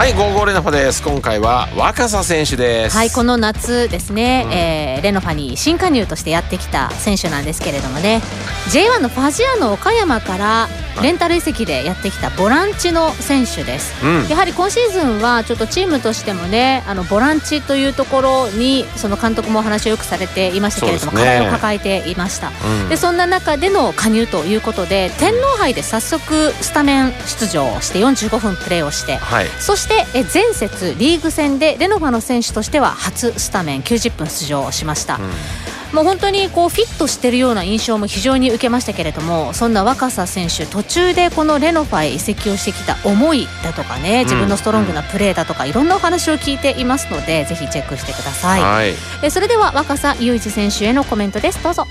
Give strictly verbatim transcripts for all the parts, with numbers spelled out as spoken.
はい、ゴーゴーレノファです。今回は若狭選手です。 はい、この夏ですね、うんえー、レノファに新加入としてやってきた選手なんですけれどもね、 ジェイワン のファジアーノ岡山からレンタル移籍でやってきたボランチの選手です、うん、やはり今シーズンはちょっとチームとしてもね、あのボランチというところにその監督もお話をよくされていましたけれども、課題を抱えていました、うん、でそんな中での加入ということで、天皇杯で早速スタメン出場してよんじゅうごふんプレーをして、はい、そしてえ前節リーグ戦でレノファの選手としては初スタメンきゅうじゅっぷん出場しました、うんもう本当にこうフィットしているような印象も非常に受けましたけれども、そんな若狭選手、途中でこのレノファへ移籍をしてきた思いだとかね、自分のストロングなプレーだとか、いろんなお話を聞いていますので、ぜひチェックしてください、はい、えそれでは若狭雄一選手へのコメントです。どうぞ。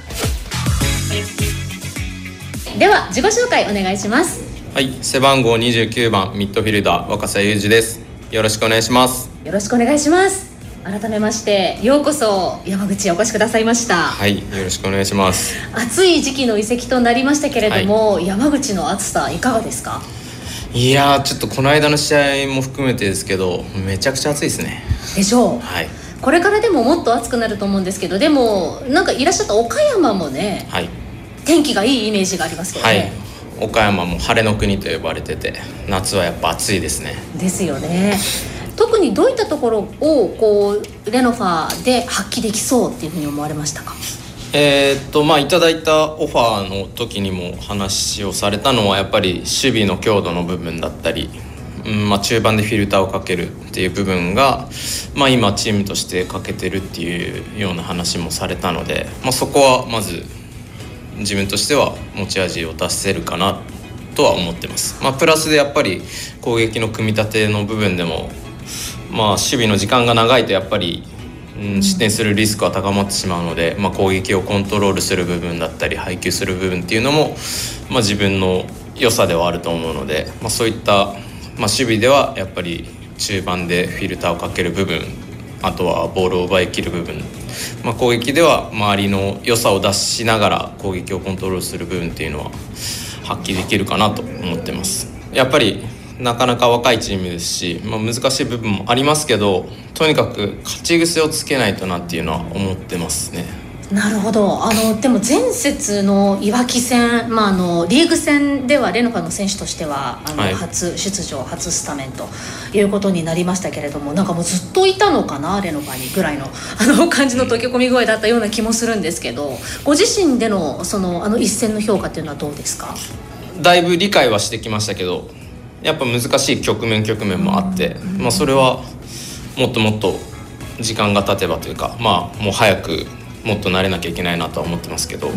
では自己紹介お願いします。 はい、背番号にじゅうきゅうばんミッドフィルダー若狭雄二です。よろしくお願いします。 よろしくお願いします。改めましてようこそ山口へお越しくださいました。 はい、よろしくお願いします。 暑い時期の移籍となりましたけれども、はい、山口の暑さいかがですか？ いやー、ちょっとこの間の試合も含めてですけど、めちゃくちゃ暑いですね。 でしょう、 はい、 これからでももっと暑くなると思うんですけど、でもなんかいらっしゃった岡山もね、はい、天気がいいイメージがありますけどね、 はい、岡山も晴れの国と呼ばれてて、夏はやっぱ暑いですね。 ですよね。特にどういったところをこうレノファで発揮できそうっていうふうに思われましたか？ えーっとまあいただいたオファーの時にも話をされたのは、やっぱり守備の強度の部分だったり、うんまあ、中盤でフィルターをかけるっていう部分が、まあ、今チームとしてかけてるっていうような話もされたので、まあ、そこはまず自分としては持ち味を出せるかなとは思ってます、まあ、プラスでやっぱり攻撃の組み立ての部分でも、まあ、守備の時間が長いとやっぱり、うん、失点するリスクは高まってしまうので、まあ、攻撃をコントロールする部分だったり配球する部分っていうのも、まあ、自分の良さではあると思うので、まあ、そういった、まあ、守備ではやっぱり中盤でフィルターをかける部分、あとはボールを奪い切る部分、まあ、攻撃では周りの良さを出しながら攻撃をコントロールする部分っていうのは発揮できるかなと思ってます。やっぱりなかなか若いチームですし、まあ、難しい部分もありますけど、とにかく勝ち癖をつけないとなっていうのは思ってますね。 なるほど。あのでも前節のいわき戦、まあ、あのリーグ戦ではレノファの選手としてはあの、はい、初出場初スタメンということになりましたけれども、なんかもうずっといたのかなレノファにぐらいのあの感じの溶け込み具合だったような気もするんですけど、ご自身でのそのあの一戦の評価っていうのはどうですか？ だいぶ理解はしてきましたけど、やっぱ難しい局面局面もあって、まあ、それはもっともっと時間が経てばというか、まあもう早くもっと慣れなきゃいけないなとは思ってますけど、うん、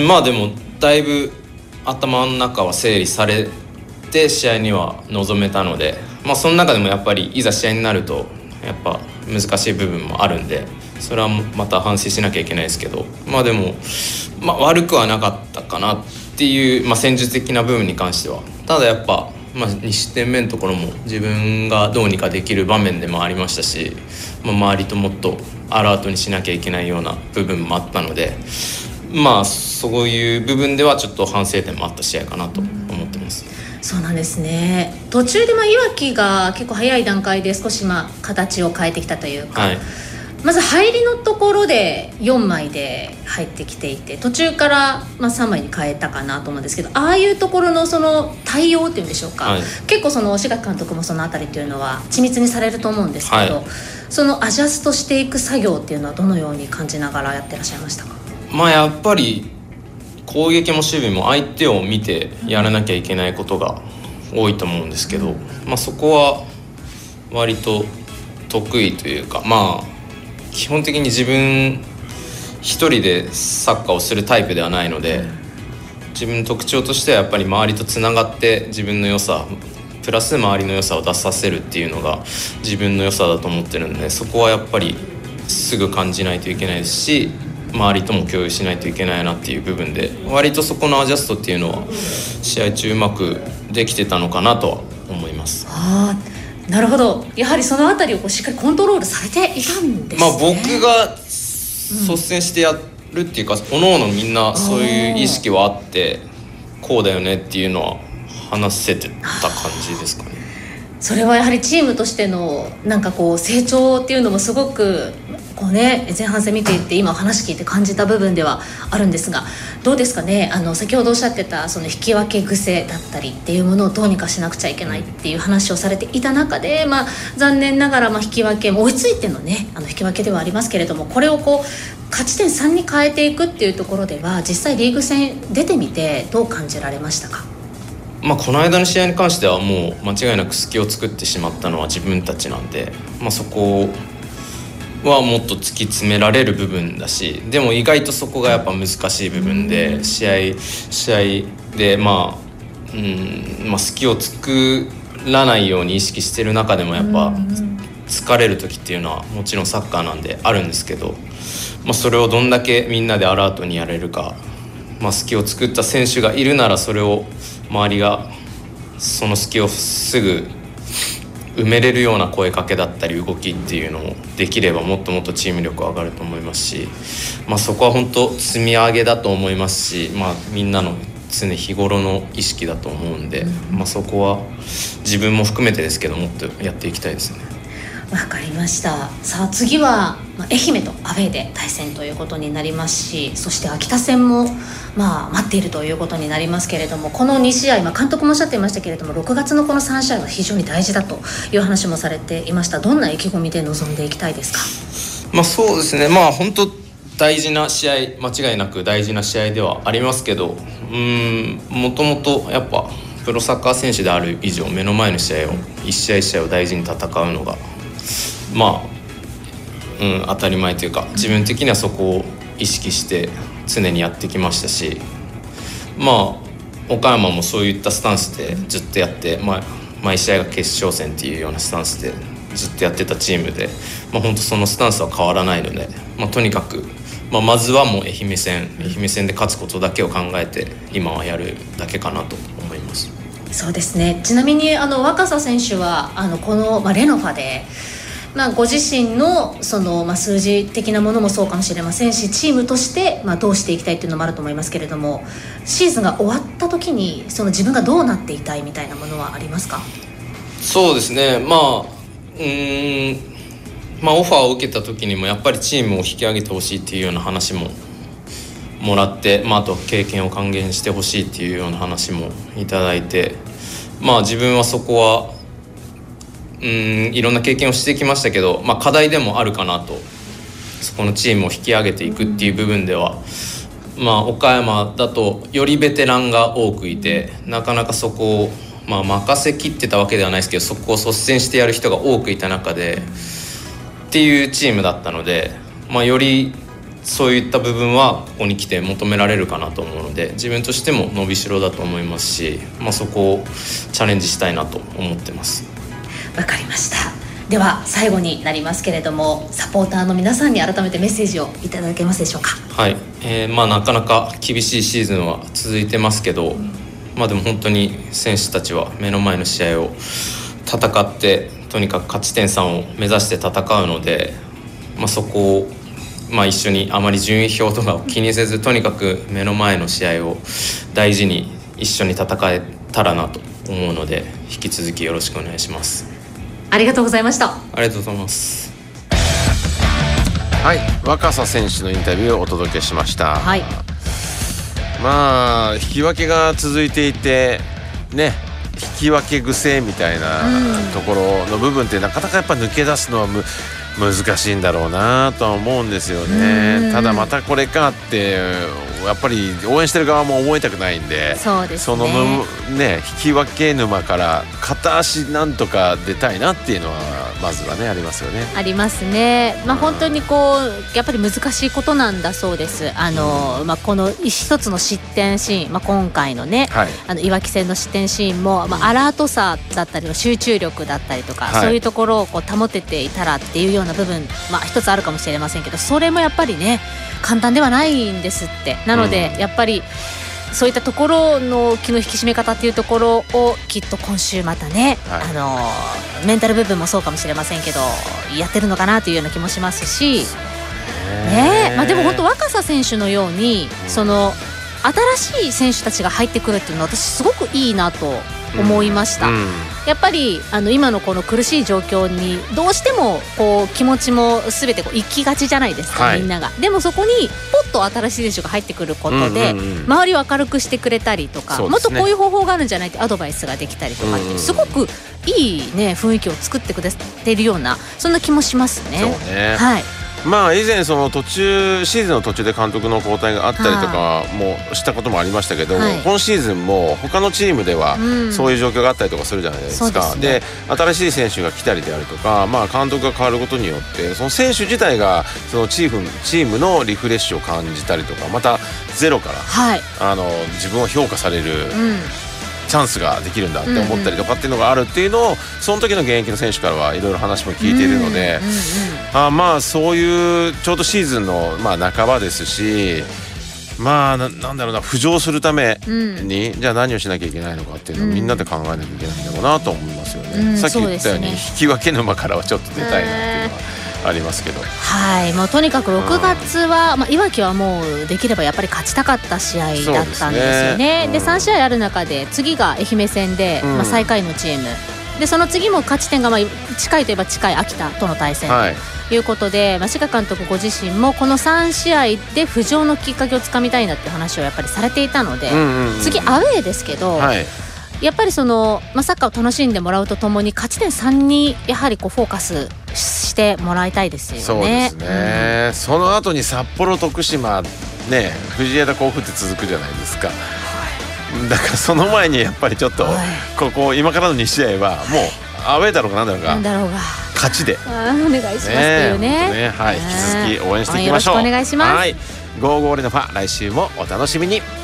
まあでもだいぶ頭の中は整理されて試合には臨めたので、まあその中でもやっぱりいざ試合になるとやっぱ難しい部分もあるんで、それはまた反省しなきゃいけないですけど、まあでも、まあ、悪くはなかったかなっていう、まあ、戦術的な部分に関しては。ただやっぱ、まあ、に失点目のところも自分がどうにかできる場面でもありましたし、まあ、周りともっとアラートにしなきゃいけないような部分もあったので、まあそういう部分ではちょっと反省点もあった試合かなと思ってます。 そうなんですね。途中でまあいわきが結構早い段階で少しまあ形を変えてきたというか、はい、まず入りのところでよんまいで入ってきていて、途中からまあさんまいに変えたかなと思うんですけど、ああいうところのその対応っていうんでしょうか、はい、結構その志垣監督もそのあたりっていうのは緻密にされると思うんですけど、はい、そのアジャストしていく作業っていうのはどのように感じながらやってらっしゃいましたか？ まあやっぱり攻撃も守備も相手を見てやらなきゃいけないことが多いと思うんですけど、まあ、そこは割と得意というか、まあ基本的に自分一人でサッカーをするタイプではないので、自分の特徴としてはやっぱり周りとつながって自分の良さプラス周りの良さを出させるっていうのが自分の良さだと思ってるんで、そこはやっぱりすぐ感じないといけないですし、周りとも共有しないといけないなっていう部分で、割とそこのアジャストっていうのは試合中うまくできてたのかなとは思います。 あー、なるほど。やはりそのあたりをこうしっかりコントロールされていたんですね。 まあ、僕が率先してやるっていうか、うん、各々みんなそういう意識はあってこうだよねっていうのは話せてた感じですかね。 それはやはりチームとしてのなんかこう成長っていうのもすごくこう、ね、前半戦見ていって今話聞いて感じた部分ではあるんですが、どうですかね。あの先ほどおっしゃってたその引き分け癖だったりっていうものをどうにかしなくちゃいけないっていう話をされていた中で、まあ、残念ながらまあ引き分けも追いついてのねあの引き分けではありますけれども、これをこう勝ち点さんに変えていくっていうところでは実際リーグ戦出てみてどう感じられましたか。 まあ、この間の試合に関してはもう間違いなく隙を作ってしまったのは自分たちなんで、まあ、そこはもっと突き詰められる部分だし、でも意外とそこがやっぱ難しい部分で、試合試合でまあ、うんまあ、隙を作らないように意識してる中でもやっぱ疲れる時っていうのはもちろんサッカーなんであるんですけど、まあ、それをどんだけみんなでアラートにやれるか、まあ、隙を作った選手がいるならそれを周りがその隙をすぐ埋めれるような声かけだったり動きっていうのをできればもっともっとチーム力上がると思いますし、まあ、そこは本当積み上げだと思いますし、まあ、みんなの常日頃の意識だと思うんで、まあ、そこは自分も含めてですけどもっとやっていきたいですね。 わかりました。さあ次は愛媛とアウェーで対戦ということになりますし、そして秋田戦もまあ待っているということになりますけれども、このに試合、まあ、監督もおっしゃっていましたけれどもろくがつのこのさん試合は非常に大事だという話もされていました。どんな意気込みで臨んでいきたいですか。 まあ、そうですね、まあ本当大事な試合、間違いなく大事な試合ではありますけど、うーんもともとやっぱプロサッカー選手である以上目の前の試合を一試合一試合を大事に戦うのがまあ、うん、当たり前というか自分的にはそこを意識して常にやってきましたし、まあ岡山もそういったスタンスでずっとやって、まあ、毎試合が決勝戦っていうようなスタンスでずっとやってたチームで、まあ、本当そのスタンスは変わらないので、まあ、とにかく、まあ、まずはもう愛媛戦愛媛戦で勝つことだけを考えて今はやるだけかなと思います。 そうですね。ちなみにあの若狭選手はあのこの、まあ、レノファでまあ、ご自身 の, その、まあ、数字的なものもそうかもしれませんし、チームとして、まあ、どうしていきたいというのもあると思いますけれども、シーズンが終わった時にその自分がどうなっていたいみたいなものはありますか。 そうですね、まあうーん、まあ、オファーを受けた時にもやっぱりチームを引き上げてほしいっていうような話ももらって、まあ、あと経験を還元してほしいっていうような話もいただいて、まあ、自分はそこはうんいろんな経験をしてきましたけど、まあ、課題でもあるかなと。そこのチームを引き上げていくっていう部分では、まあ、岡山だとよりベテランが多くいてなかなかそこを、まあ、任せきってたわけではないですけどそこを率先してやる人が多くいた中でっていうチームだったので、まあ、よりそういった部分はここに来て求められるかなと思うので自分としても伸びしろだと思いますし、まあ、そこをチャレンジしたいなと思ってます。 わかりました。では最後になりますけれどもサポーターの皆さんに改めてメッセージをいただけますでしょうか。 はい、えーまあ、なかなか厳しいシーズンは続いてますけど、まあ、でも本当に選手たちは目の前の試合を戦ってとにかく勝ち点さんを目指して戦うので、まあ、そこを、まあ、一緒にあまり順位表とかを気にせずとにかく目の前の試合を大事に一緒に戦えたらなと思うので引き続きよろしくお願いします。 ありがとうございました。 ありがとうございます。 はい、若狭選手のインタビューをお届けしました。 はい、 まあ引き分けが続いていてね、引き分け癖みたいなところの部分ってなかなかやっぱ抜け出すのはむ難しいんだろうなとは思うんですよね。ただまたこれかってやっぱり応援してる側も思いたくないんで、 そうですね、 そのね引き分け沼から片足なんとか出たいなっていうのはまずはねありますよね。 ありますね。まあ、本当にこうやっぱり難しいことなんだそうです。あの、まあ、この一つの失点シーン、まあ、今回のね、はい、あのいわき戦の失点シーンも、まあ、アラートさだったり集中力だったりとか、はい、そういうところをこう保てていたらっていうような部分、まあ、一つあるかもしれませんけど、それもやっぱりね簡単ではないんですって。なので、うん、やっぱりそういったところの気の引き締め方っていうところをきっと今週またね、はい、あのメンタル部分もそうかもしれませんけどやってるのかなというような気もしますし、ね、まあ、でも本当若狭選手のようにその新しい選手たちが入ってくるっていうのは私すごくいいなと思いました、 うんうん、 やっぱりあの今のこの苦しい状況にどうしてもこう気持ちも全てこう行きがちじゃないですか、はい、みんなが。でもそこにポッと新しい選手が入ってくることで、うんうんうん、周りを明るくしてくれたりとか、ね、もっとこういう方法があるんじゃないってアドバイスができたりとかって、うんうん、すごくいい、ね、雰囲気を作ってくれているようなそんな気もしますね。 そうね、はい、まあ以前その途中シーズンの途中で監督の交代があったりとかもしたこともありましたけど、はい、今シーズンも他のチームではそういう状況があったりとかするじゃないですか、うん、ですね、で新しい選手が来たりであるとか、まあ、監督が変わることによってその選手自体がそのチーム、チームのリフレッシュを感じたりとか、またゼロから、はい、あの自分を評価される、うんチャンスができるんだって思ったりとかっていうのがあるっていうのをその時の現役の選手からはいろいろ話も聞いているので、あまあそういうちょうどシーズンのまあ半ばですし、まあ な, なんだろうな浮上するために、うん、じゃあ何をしなきゃいけないのかっていうのをみんなで考えなきゃいけないんだろうなと思いますよね、うん、さっき言ったように引き分け沼からはちょっと出たいなっていうのはありますけど、 はい、もうとにかくろくがつは、うんまあ、いわきはもうできればやっぱり勝ちたかった試合だったんですよね。で、うん、でさん試合ある中で次が愛媛戦で、うんまあ、最下位のチームで、その次も勝ち点がまあ近いといえば近い秋田との対戦、はい、ということで、まあ、志賀監督ご自身もこのさん試合で浮上のきっかけをつかみたいなっていう話をやっぱりされていたので、うんうんうん、次アウェーですけど、はいやっぱりその、まあ、サッカーを楽しんでもらうとともに勝ち点さんにやはりこうフォーカスしてもらいたいですよね。 そうですね、うん、その後に札幌徳島ね藤枝甲府って続くじゃないですか、はい、だからその前にやっぱりちょっと、はい、ここ今からのに試合はもうアウェーだろうかなんだろうか、なんだろうが勝ちであお願いしますというね、 ねはい、引き続き応援していきましょう。 よろしくお願いします。 はい、ゴーゴーレノファ来週もお楽しみに。